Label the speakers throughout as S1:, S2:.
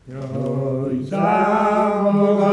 S1: Sam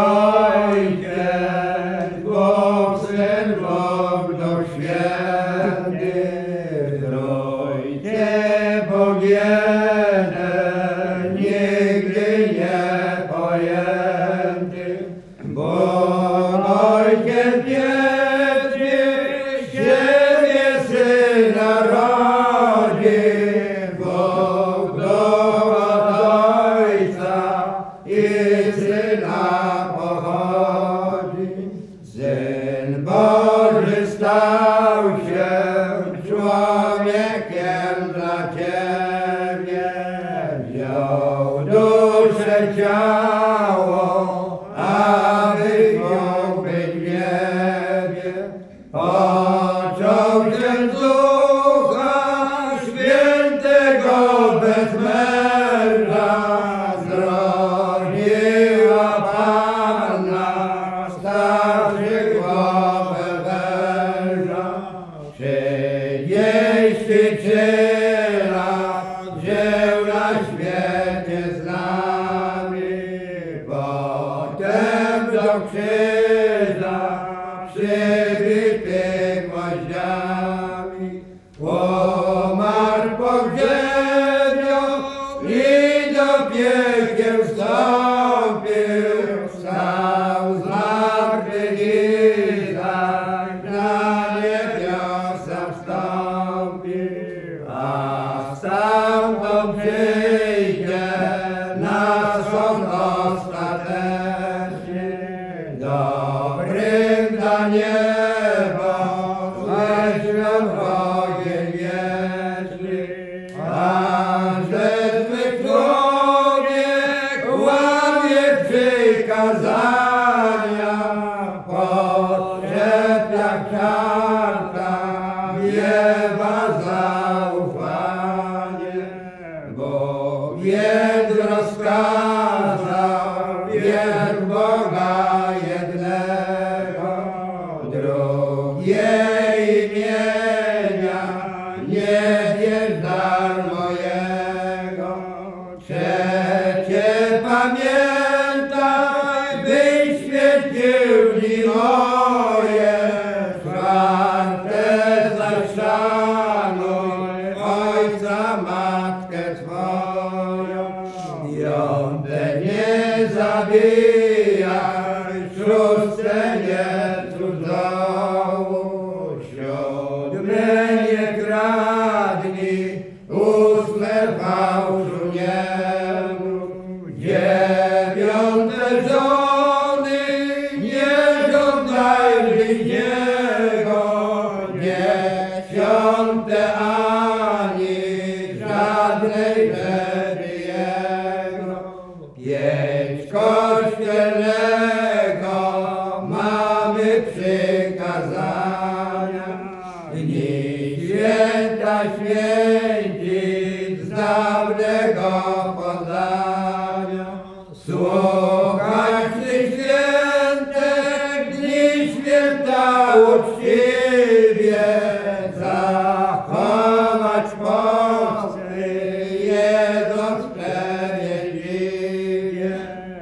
S1: Ojciec, Bóg Syn, Bóg Duch Święty, Trójcy Bóg jeden, nigdy nie pojęty, bo Ojciec pierwszy siebie Syna rodzi, Bóg Ducha Ojca i Syna pochodzi. Syn Boży stał się człowiekiem dla Ciebie, wziął duszę, ciało, aby mógł być w niebie. Począł się z Ducha Świętego bez męża, zrodziła Panna starszych głowę węża. 33 lat żył na świecie z nami, potem do krzyża przybity gwoździami. Umarł, pogrzebiał i do piekieł wstąpił, wstał z martwych i zaś na niebiosa wstąpił, a stamtąd przyjdzie na sąd ostateczny, dobrym dla nieba, weźmią ogień wieczny. A że zły człowiek łamie przykazania, podczepia czarta, miewa zaufanie. Bóg więc rozkazał wierz w Boga jednego, drugie imienia nie bierz darmo Jego. Trzecie pamiętaj, byś świecił dni moje, czwarte zaś szanuj ojca, matkę swoją, piąte nie zabijaj, szóste nie cudzołóż, siódme nie kradnij, ósme fałszu nie mów, dziewiąte żony nie żądaj bliźniego, dziesiąte ani żadnej rzeczy jego. Pięć kościelnego mamy przykazania, dni święta święcić z dawnego podania. Słuchać tych świętek, dni święta uczciwie, zachować posty, jedząc sprawiedliwie,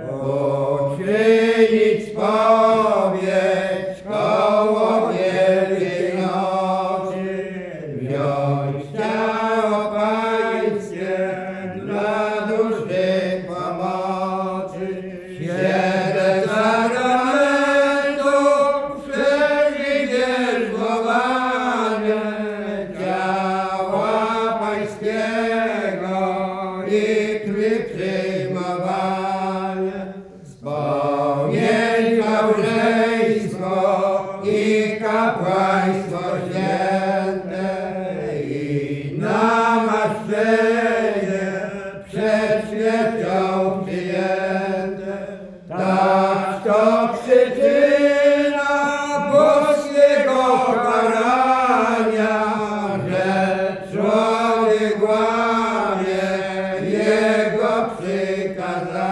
S1: uczynić spowiedź koło Wielkiej Nocy, wziąć ciało Pańskie dla duszy pomocy. 7 sakramentów przeżyć wierzchowanie, ciała Pańskiego i krwi przyjmowanie, spowiedź, małżeństwo i kapłaństwo święte i namaszczenie przed śmiercią przyjęte. Tak to przyczyna boskiego karania, że człowiek łamie Jego przykazania.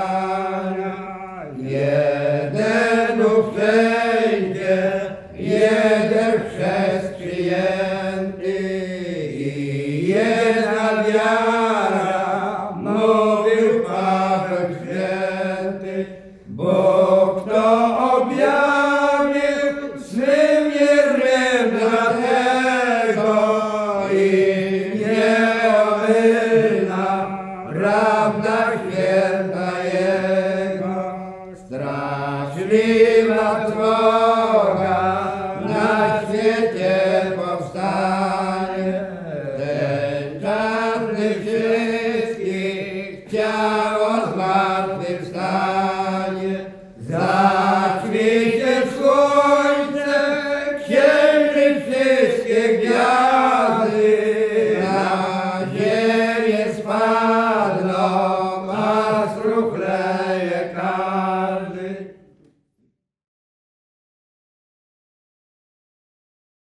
S1: ja